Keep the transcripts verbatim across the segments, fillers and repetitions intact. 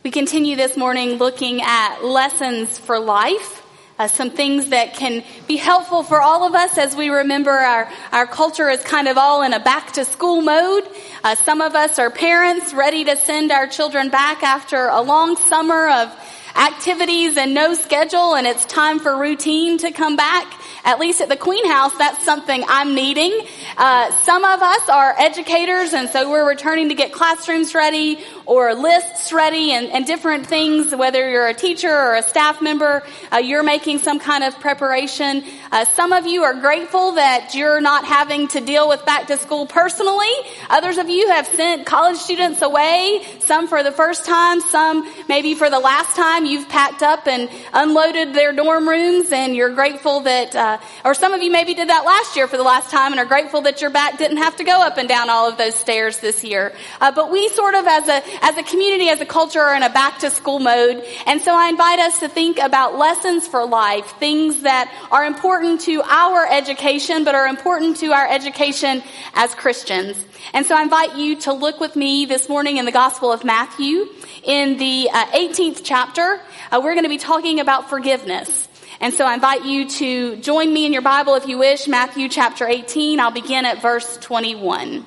We continue this morning looking at lessons for life, uh, some things that can be helpful for all of us as we remember our, our culture is kind of all in a back-to-school mode. Uh, some of us are parents ready to send our children back after a long summer of activities and no schedule, and it's time for routine to come back. At least at the Queen House, that's something I'm needing. Uh, some of us are educators, and so we're returning to get classrooms ready or lists ready and, and different things. Whether you're a teacher or a staff member, uh, you're making some kind of preparation. Uh, some of you are grateful that you're not having to deal with back to school personally. Others of you have sent college students away, some for the first time, some maybe for the last time. You've packed up and unloaded their dorm rooms, and you're grateful that uh, or some of you maybe did that last year for the last time and are grateful that your back didn't have to go up and down all of those stairs this year. Uh, but we sort of as a, as a community, as a culture are in a back to school mode. And so I invite us to think about lessons for life, things that are important to our education, but are important to our education as Christians. And so I invite you to look with me this morning in the Gospel of Matthew in the uh, eighteenth chapter. Uh, we're going to be talking about forgiveness. And so I invite you to join me in your Bible if you wish, Matthew chapter eighteen. I'll begin at verse twenty-one.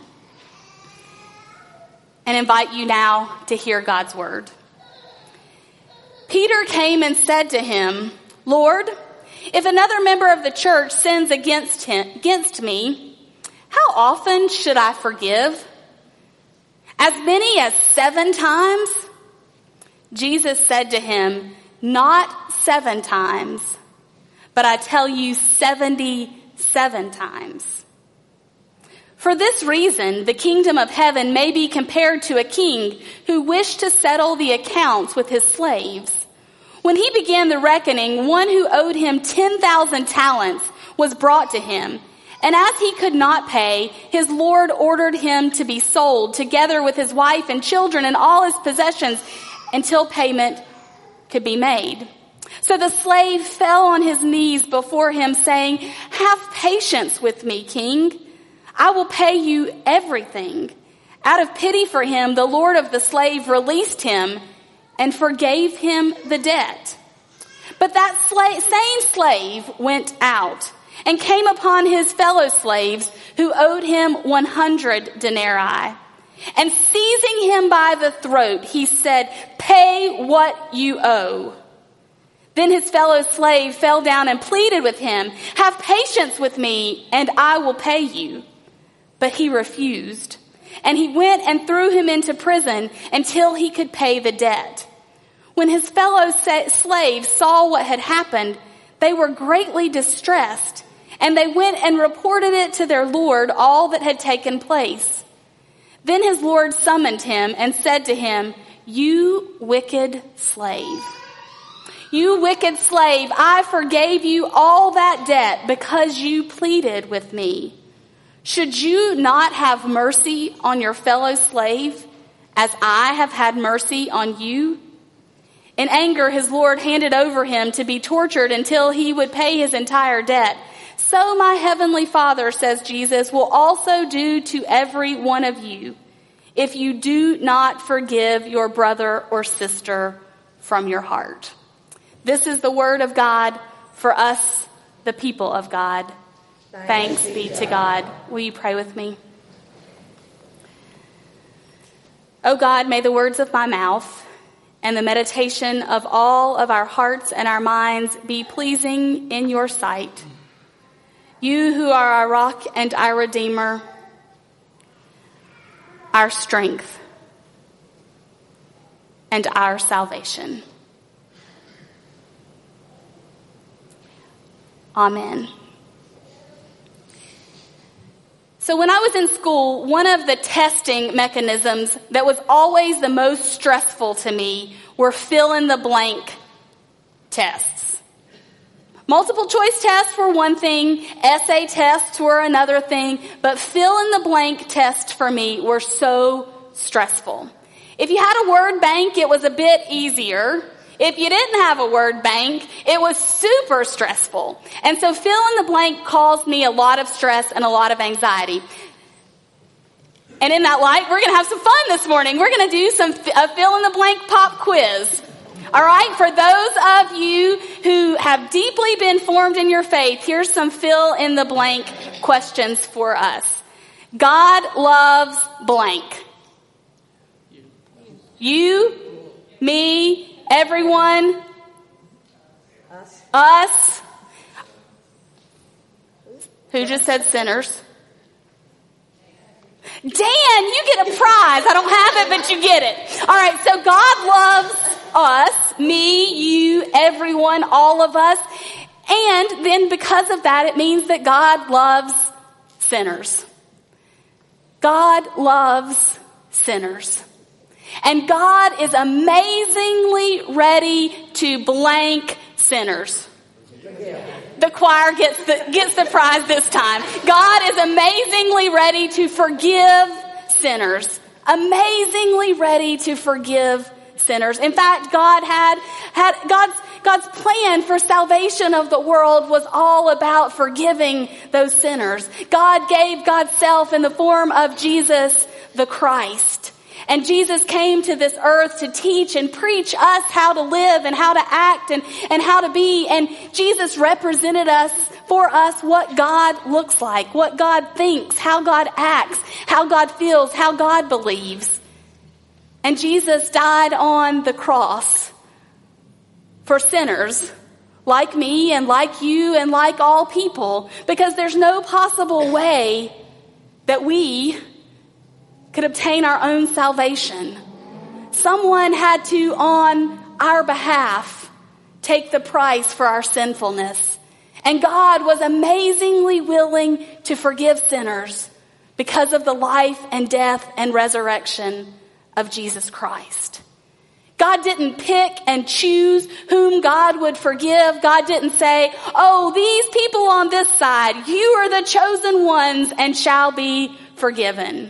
And invite you now to hear God's word. Peter came and said to him, "Lord, if another member of the church sins against him, against me, how often should I forgive? As many as seven times?" Jesus said to him, "Not seven times, but I tell you seventy-seven times. For this reason, the kingdom of heaven may be compared to a king who wished to settle the accounts with his slaves. When he began the reckoning, one who owed him ten thousand talents was brought to him. And as he could not pay, his Lord ordered him to be sold, together with his wife and children and all his possessions, until payment could be made. So the slave fell on his knees before him, saying, 'Have patience with me, king. I will pay you everything.' Out of pity for him, the Lord of the slave released him and forgave him the debt. But that slave, same slave went out and came upon his fellow slaves who owed him one hundred denarii. And seizing him by the throat, he said, 'Pay what you owe.' Then his fellow slave fell down and pleaded with him, 'Have patience with me, and I will pay you.' But he refused, and he went and threw him into prison until he could pay the debt. When his fellow slaves saw what had happened, they were greatly distressed, and they went and reported it to their lord all that had taken place. Then his lord summoned him and said to him, 'You wicked slave. You wicked slave, I forgave you all that debt because you pleaded with me. Should you not have mercy on your fellow slave as I have had mercy on you?' In anger, his lord handed over him to be tortured until he would pay his entire debt. So my heavenly Father, says Jesus, will also do to every one of you if you do not forgive your brother or sister from your heart." This is the word of God for us, the people of God. Thanks, Thanks be to God. Will you pray with me? Oh God, may the words of my mouth and the meditation of all of our hearts and our minds be pleasing in your sight. You who are our rock and our redeemer, our strength and our salvation. Amen. So when I was in school, one of the testing mechanisms that was always the most stressful to me were fill-in-the-blank tests. Multiple choice tests were one thing, essay tests were another thing, but fill-in-the-blank tests for me were so stressful. If you had a word bank, it was a bit easier. If you didn't have a word bank, it was super stressful. And so fill in the blank caused me a lot of stress and a lot of anxiety. And in that light, we're going to have some fun this morning. We're going to do some a fill-in-the-blank pop quiz. All right, for those of you who have deeply been formed in your faith, here's some fill-in-the-blank questions for us. God loves blank. You, me, everyone, us. us. Who just said sinners? Dan, you get a prize. I don't have it, but you get it. All right, so God loves us, me, you, everyone, all of us. And then because of that, it means that God loves sinners. God loves sinners. And God is amazingly ready to blank sinners. The choir gets the, gets the prize this time. God is amazingly ready to forgive sinners. Amazingly ready to forgive sinners. In fact, God had, had, God's, God's plan for salvation of the world was all about forgiving those sinners. God gave God's self in the form of Jesus the Christ. And Jesus came to this earth to teach and preach us how to live and how to act and, and how to be. And Jesus represented us, for us, what God looks like, what God thinks, how God acts, how God feels, how God believes. And Jesus died on the cross for sinners like me and like you and like all people, because there's no possible way that we could obtain our own salvation. Someone had to, on our behalf, take the price for our sinfulness. And God was amazingly willing to forgive sinners because of the life and death and resurrection of Jesus Christ. God didn't pick and choose whom God would forgive. God didn't say, oh, these people on this side, you are the chosen ones and shall be forgiven.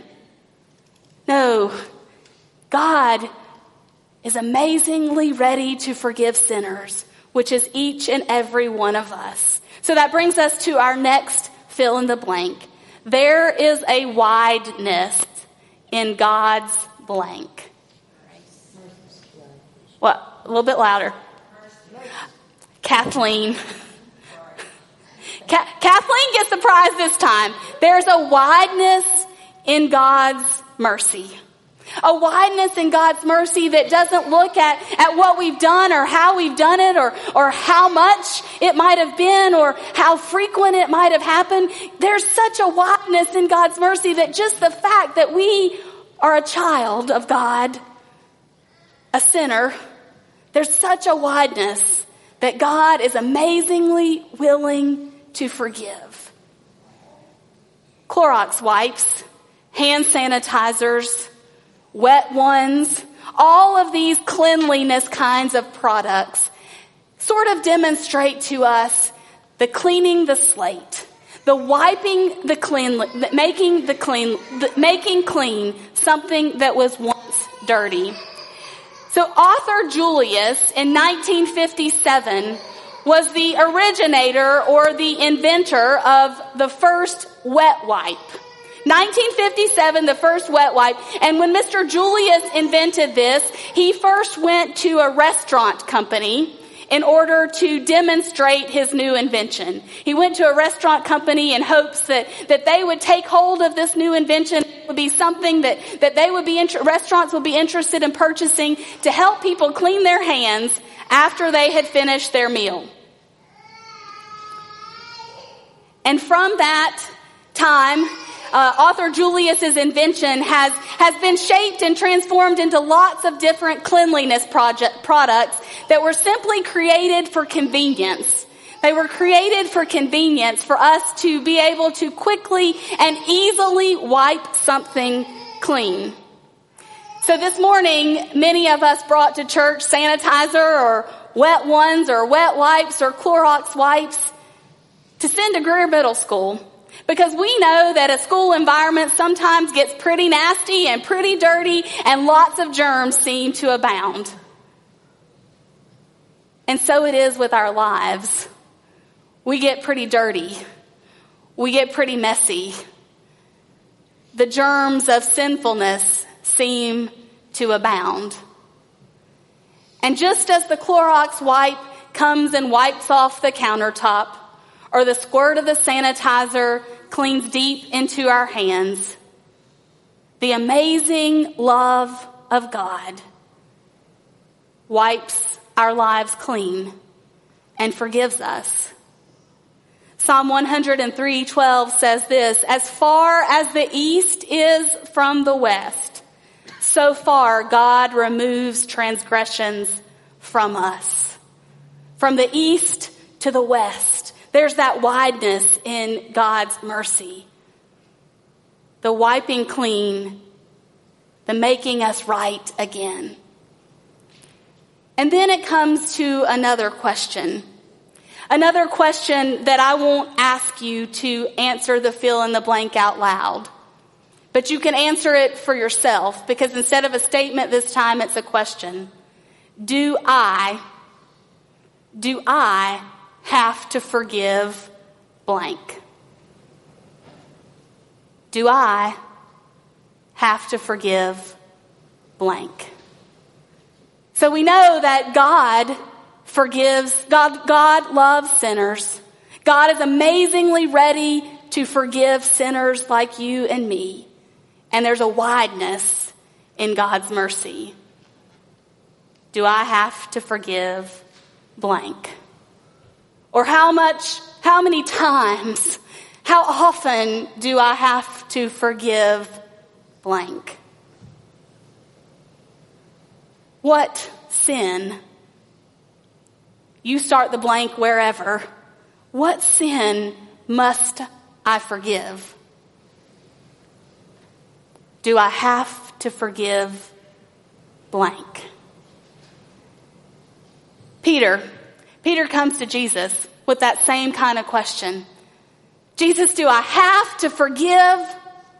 No, God is amazingly ready to forgive sinners, which is each and every one of us. So that brings us to our next fill in the blank. There is a wideness in God's blank. What? A little bit louder. Kathleen. Ka- Kathleen gets the prize this time. There's a wideness in God's mercy. A wideness in God's mercy that doesn't look at, at what we've done or how we've done it or, or how much it might have been or how frequent it might have happened. There's such a wideness in God's mercy that just the fact that we are a child of God, a sinner, there's such a wideness that God is amazingly willing to forgive. Clorox wipes, hand sanitizers, wet ones, all of these cleanliness kinds of products sort of demonstrate to us the cleaning the slate, the wiping the clean, making the clean, the, making clean something that was once dirty. So Arthur Julius in nineteen fifty-seven was the originator or the inventor of the first wet wipe. nineteen fifty-seven, the first wet wipe. And when Mister Julius invented this, he first went to a restaurant company in order to demonstrate his new invention. He went to a restaurant company in hopes that, that they would take hold of this new invention. It would be something that, that they would be, inter- restaurants would be interested in purchasing to help people clean their hands after they had finished their meal. And from that time, Uh, Arthur Julius's invention has, has been shaped and transformed into lots of different cleanliness project, products that were simply created for convenience. They were created for convenience for us to be able to quickly and easily wipe something clean. So this morning, many of us brought to church sanitizer or wet ones or wet wipes or Clorox wipes to send to Greer Middle School. Because we know that a school environment sometimes gets pretty nasty and pretty dirty and lots of germs seem to abound. And so it is with our lives. We get pretty dirty. We get pretty messy. the germs of sinfulness seem to abound. And just as the Clorox wipe comes and wipes off the countertop, or the squirt of the sanitizer cleans deep into our hands, the amazing love of God wipes our lives clean and forgives us. Psalm one oh three twelve says this, "As far as the east is from the west, so far God removes transgressions from us." From the east to the west, there's that wideness in God's mercy. The wiping clean, the making us right again. And then it comes to another question. Another question that I won't ask you to answer the fill in the blank out loud. But you can answer it for yourself, because instead of a statement this time, it's a question. Do I, do I have to forgive blank? Do I have to forgive blank? So we know that God forgives, God, God loves sinners. God is amazingly ready to forgive sinners like you and me. And there's a wideness in God's mercy. Do I have to forgive blank? Or how much, how many times, how often do I have to forgive blank? What sin? You start the blank wherever. What sin must I forgive? Do I have to forgive blank? Peter, Peter comes to Jesus with that same kind of question. Jesus, do I have to forgive?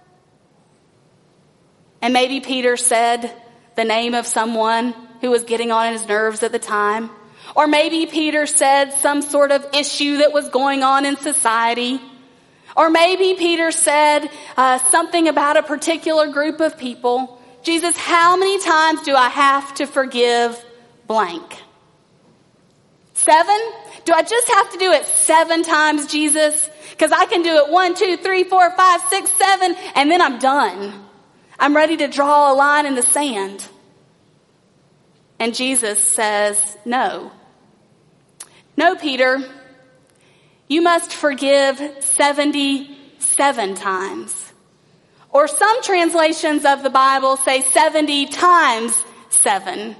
And maybe Peter said the name of someone who was getting on his nerves at the time. Or maybe Peter said some sort of issue that was going on in society. Or maybe Peter said uh, something about a particular group of people. Jesus, how many times do I have to forgive blank? Seven? Do I just have to do it seven times, Jesus? Because I can do it one, two, three, four, five, six, seven, and then I'm done. I'm ready to draw a line in the sand. And Jesus says, no. No, Peter. You must forgive seventy-seven times. Or some translations of the Bible say seventy times seven.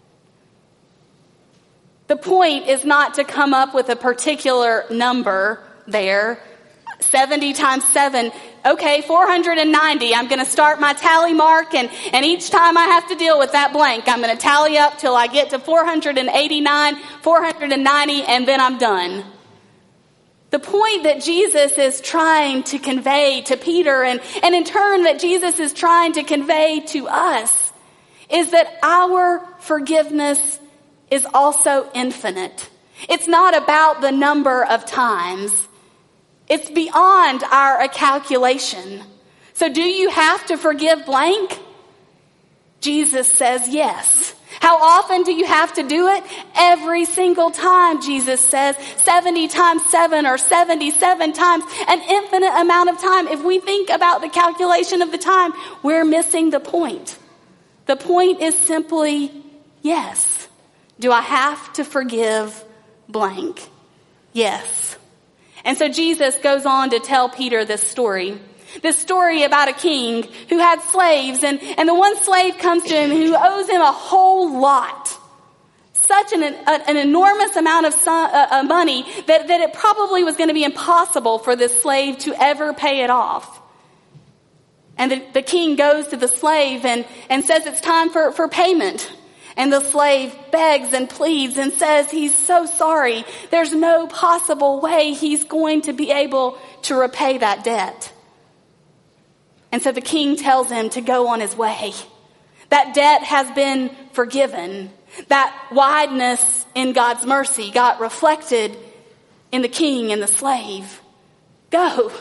The point is not to come up with a particular number there. seventy times seven. Okay, four hundred ninety. I'm going to start my tally mark, and, and each time I have to deal with that blank, I'm going to tally up till I get to four hundred eighty-nine, four hundred ninety, and then I'm done. The point that Jesus is trying to convey to Peter, and, and in turn that Jesus is trying to convey to us, is that our forgiveness is also infinite. It's not about the number of times. It's beyond our calculation. So do you have to forgive blank? Jesus says yes. How often do you have to do it? Every single time, Jesus says. seventy times seven or seventy-seven times, an infinite amount of time. If we think about the calculation of the time, we're missing the point. The point is simply yes. Do I have to forgive blank? Yes. And so Jesus goes on to tell Peter this story. This story about a king who had slaves, and, and the one slave comes to him who owes him a whole lot. Such an, a, an enormous amount of son, uh, uh, money that, that it probably was going to be impossible for this slave to ever pay it off. And the, the king goes to the slave and, and says it's time for, for payment. And the slave begs and pleads and says he's so sorry. There's no possible way he's going to be able to repay that debt. And so the king tells him to go on his way. That debt has been forgiven. That wideness in God's mercy got reflected in the king and the slave. Go.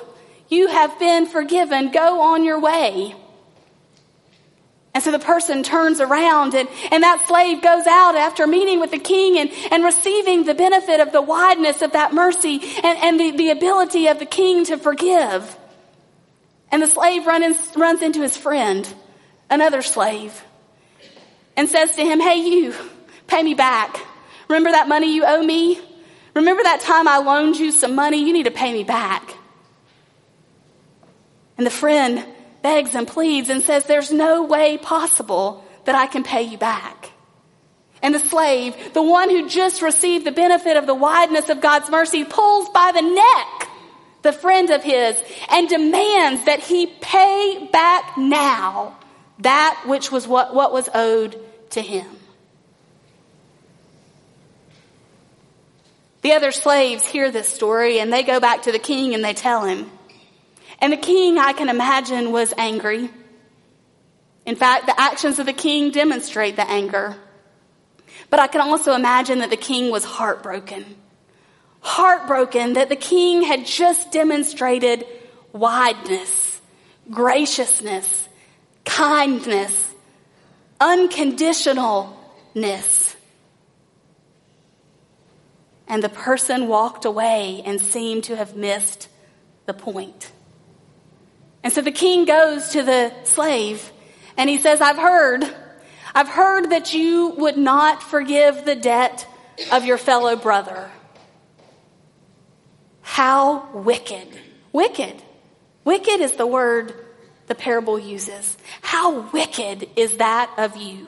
You have been forgiven. Go on your way. And so the person turns around and, and that slave goes out after meeting with the king and, and receiving the benefit of the wideness of that mercy and, and the, the ability of the king to forgive. And the slave run in, runs into his friend, another slave, and says to him, hey, you, pay me back. Remember that money you owe me? Remember that time I loaned you some money? You need to pay me back. And the friend begs and pleads and says, there's no way possible that I can pay you back. And the slave, the one who just received the benefit of the wideness of God's mercy, pulls by the neck the friend of his and demands that he pay back now that which was what, what was owed to him. The other slaves hear this story and they go back to the king and they tell him. And the king, I can imagine, was angry. In fact, the actions of the king demonstrate the anger. But I can also imagine that the king was heartbroken. Heartbroken that the king had just demonstrated wideness, graciousness, kindness, unconditionalness. And the person walked away and seemed to have missed the point. And so the king goes to the slave and he says, I've heard, I've heard that you would not forgive the debt of your fellow brother. How wicked. Wicked. Wicked is the word the parable uses. How wicked is that of you?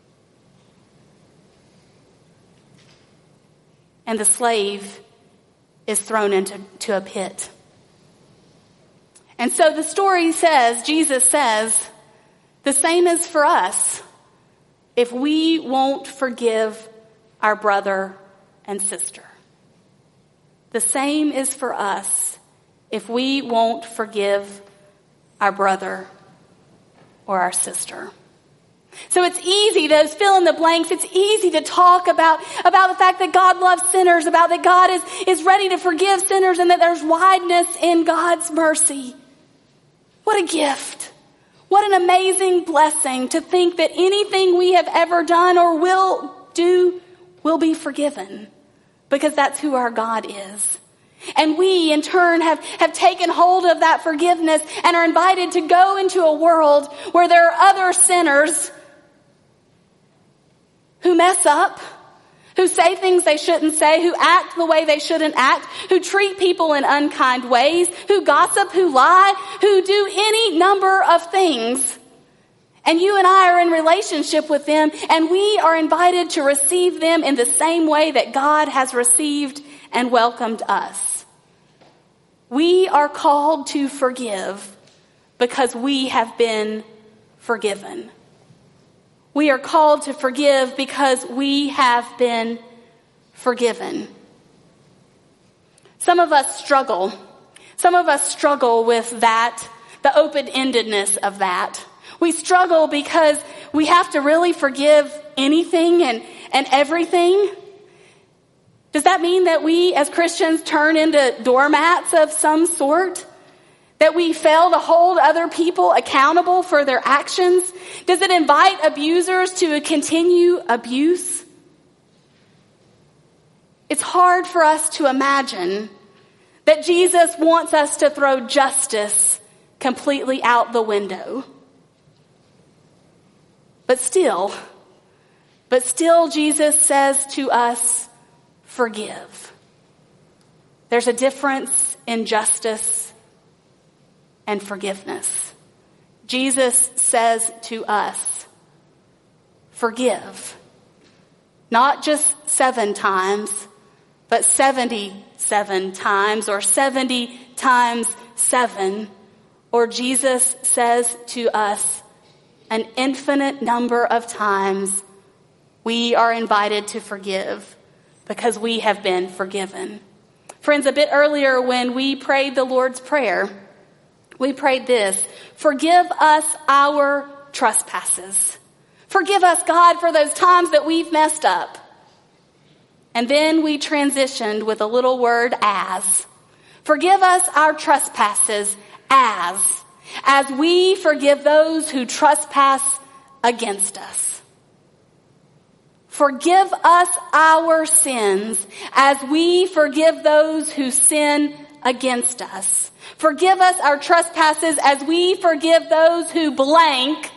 And the slave is thrown into to a pit. And so the story says, Jesus says, the same is for us if we won't forgive our brother and sister. The same is for us if we won't forgive our brother or our sister. So it's easy, those fill in the blanks, it's easy to talk about, about the fact that God loves sinners, about that God is, is ready to forgive sinners and that there's wideness in God's mercy. What a gift. What an amazing blessing to think that anything we have ever done or will do will be forgiven because that's who our God is. And we in turn have, have taken hold of that forgiveness and are invited to go into a world where there are other sinners who mess up, who say things they shouldn't say, who act the way they shouldn't act, who treat people in unkind ways, who gossip, who lie, who do any number of things. And you and I are in relationship with them, and we are invited to receive them in the same way that God has received and welcomed us. We are called to forgive because we have been forgiven. We are called to forgive because we have been forgiven. Some of us struggle. Some of us struggle with that, the open-endedness of that. We struggle because we have to really forgive anything and, and everything. Does that mean that we as Christians turn into doormats of some sort? That we fail to hold other people accountable for their actions? Does it invite abusers to continue abuse? It's hard for us to imagine that Jesus wants us to throw justice completely out the window. But still, but still Jesus says to us, forgive. There's a difference in justice and forgiveness. Jesus says to us, forgive. Not just seven times, but seventy-seven times or seventy times seven. Or Jesus says to us, an infinite number of times we are invited to forgive because we have been forgiven. Friends, a bit earlier when we prayed the Lord's Prayer, we prayed this: forgive us our trespasses. Forgive us, God, for those times that we've messed up. And then we transitioned with a little word as. Forgive us our trespasses as, as we forgive those who trespass against us. Forgive us our sins as we forgive those who sin against us. Forgive us our trespasses as we forgive those who blank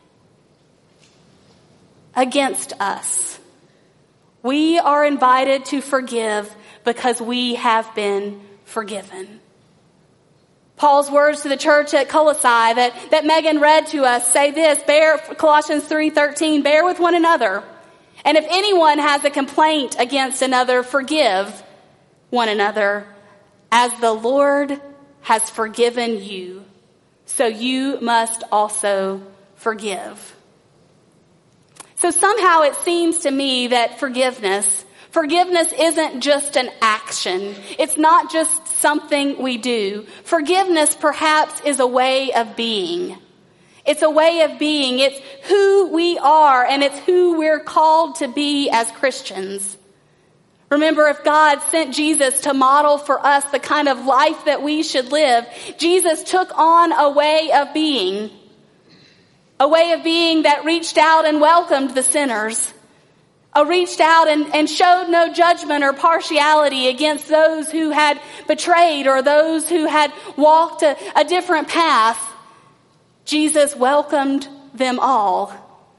against us. We are invited to forgive because we have been forgiven. Paul's words to the church at Colossae that, that Megan read to us say this, bear, Colossians three thirteen, bear with one another. And if anyone has a complaint against another, forgive one another as the Lord has forgiven you. So you must also forgive. So somehow it seems to me that forgiveness, forgiveness isn't just an action. It's not just something we do. Forgiveness perhaps is a way of being. It's a way of being. It's who we are, and it's who we're called to be as Christians. Remember, if God sent Jesus to model for us the kind of life that we should live, Jesus took on a way of being. A way of being that reached out and welcomed the sinners. A reached out and, and showed no judgment or partiality against those who had betrayed or those who had walked a, a different path. Jesus welcomed them all.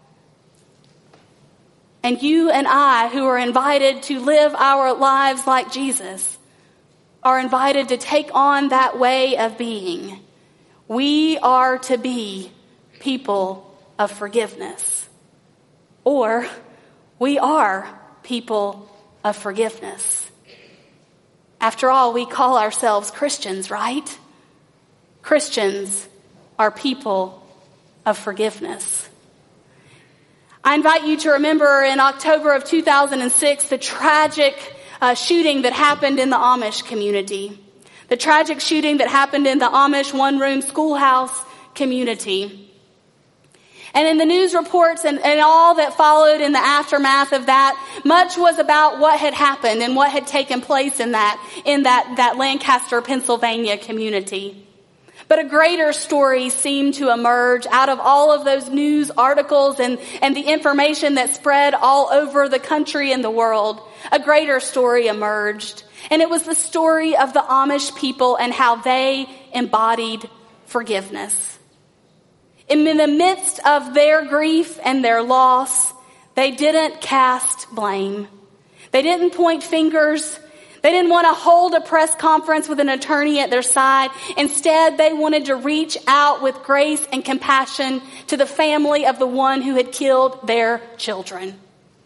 And you and I, who are invited to live our lives like Jesus, are invited to take on that way of being. We are to be people of forgiveness. Or we are people of forgiveness. After all, we call ourselves Christians, right? Christians are people of forgiveness. I invite you to remember in October of two thousand six the tragic uh, shooting that happened in the Amish community. The tragic shooting that happened in the Amish one-room schoolhouse community. And in the news reports and, and all that followed in the aftermath of that, much was about what had happened and what had taken place in that, in that, that Lancaster, Pennsylvania community. But a greater story seemed to emerge out of all of those news articles and, and the information that spread all over the country and the world. A greater story emerged. And it was the story of the Amish people and how they embodied forgiveness. In the midst of their grief and their loss, they didn't cast blame. They didn't point fingers. They didn't want to hold a press conference with an attorney at their side. Instead, they wanted to reach out with grace and compassion to the family of the one who had killed their children.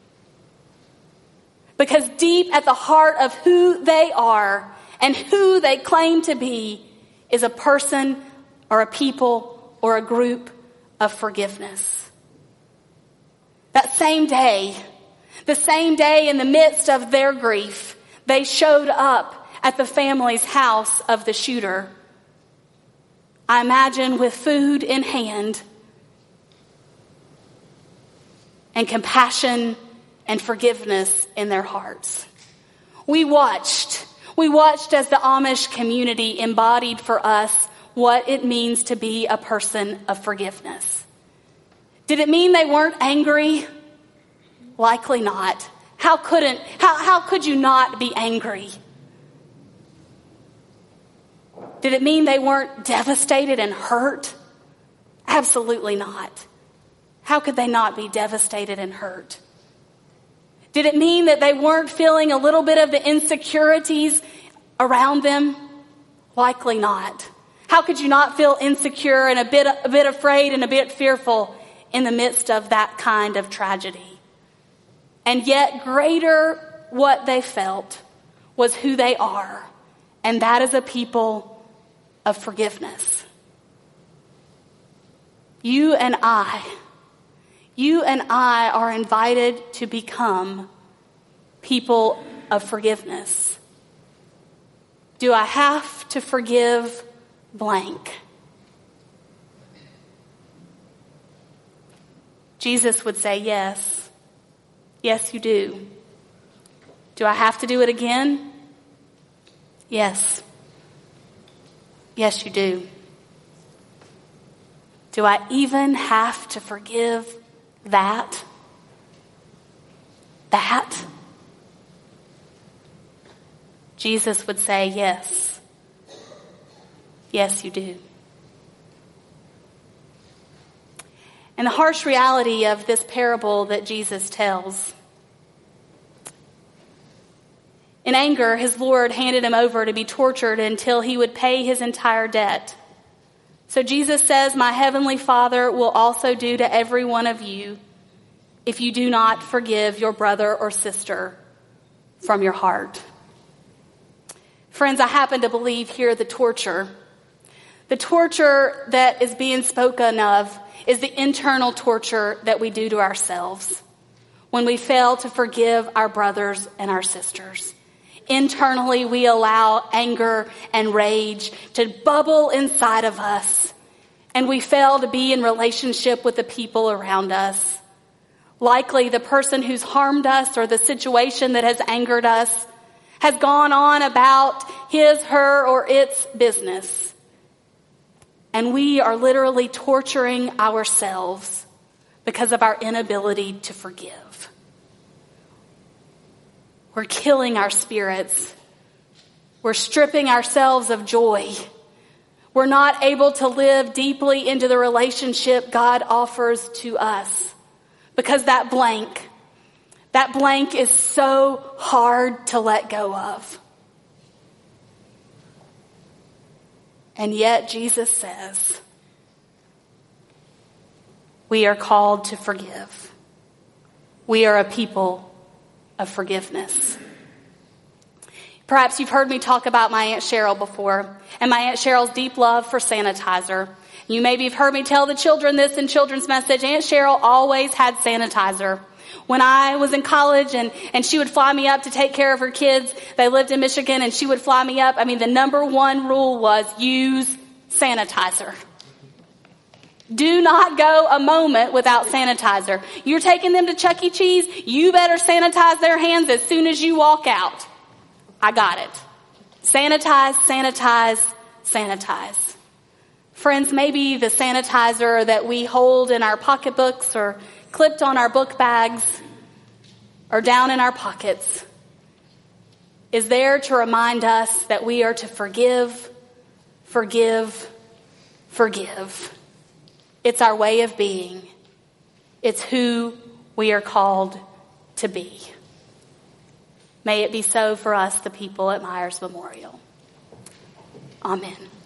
Because deep at the heart of who they are and who they claim to be is a person or a people or a group of forgiveness. That same day, the same day in the midst of their grief, they showed up at the family's house of the shooter. I imagine with food in hand and compassion and forgiveness in their hearts. We watched, we watched as the Amish community embodied for us what it means to be a person of forgiveness. Did it mean they weren't angry? Likely not. How couldn't, how, how could you not be angry? Did it mean they weren't devastated and hurt? Absolutely not. How could they not be devastated and hurt? Did it mean that they weren't feeling a little bit of the insecurities around them? Likely not. How could you not feel insecure and a bit, a bit afraid and a bit fearful in the midst of that kind of tragedy? And yet greater what they felt was who they are. And that is a people of forgiveness. You and I, you and I are invited to become people of forgiveness. Do I have to forgive blank? Jesus would say yes. Yes, you do. Do I have to do it again? Yes. Yes, you do. Do I even have to forgive that? That? Jesus would say, yes. Yes, you do. And the harsh reality of this parable that Jesus tells. In anger, his Lord handed him over to be tortured until he would pay his entire debt. So Jesus says, my heavenly Father will also do to every one of you if you do not forgive your brother or sister from your heart. Friends, I happen to believe here the torture. The torture that is being spoken of is the internal torture that we do to ourselves when we fail to forgive our brothers and our sisters. Internally, we allow anger and rage to bubble inside of us, and we fail to be in relationship with the people around us. Likely, the person who's harmed us or the situation that has angered us has gone on about his, her, or its business. And we are literally torturing ourselves because of our inability to forgive. We're killing our spirits. We're stripping ourselves of joy. We're not able to live deeply into the relationship God offers to us because that blank, that blank is so hard to let go of. And yet Jesus says, we are called to forgive. We are a people of forgiveness. Perhaps you've heard me talk about my Aunt Cheryl before, and my Aunt Cheryl's deep love for sanitizer. You maybe have heard me tell the children this in children's message. Aunt Cheryl always had sanitizer. When I was in college and, and she would fly me up to take care of her kids, they lived in Michigan, and she would fly me up. I mean, the number one rule was use sanitizer. Do not go a moment without sanitizer. You're taking them to Chuck E. Cheese, you better sanitize their hands as soon as you walk out. I got it. Sanitize, sanitize, sanitize. Friends, maybe the sanitizer that we hold in our pocketbooks or clipped on our book bags or down in our pockets is there to remind us that we are to forgive, forgive, forgive. It's our way of being. It's who we are called to be. May it be so for us, the people at Myers Memorial. Amen.